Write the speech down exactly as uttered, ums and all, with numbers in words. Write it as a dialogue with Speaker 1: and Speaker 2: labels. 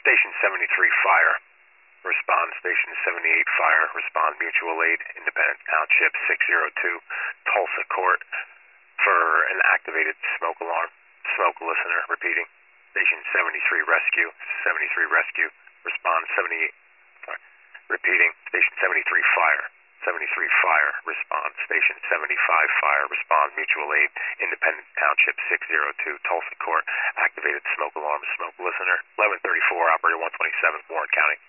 Speaker 1: Station seventy-three Fire. Respond. Station seventy-eight Fire. Respond. Mutual Aid, Independence Township, six oh two, Tulsa Court, for an activated smoke alarm. Smoke listener. Repeating. Station seventy-three Rescue. seventy-three Rescue. Respond. seventy-eight. Sorry. Repeating. Station seventy-three Fire. seventy-three Fire. Respond. Station seventy-five Fire. Respond. Mutual Aid, Independence Township, six oh two, Tulsa Court. Activated smoke alarm. Smoke listener. eleven thirty-four. Operator one twenty-seven, Warren County.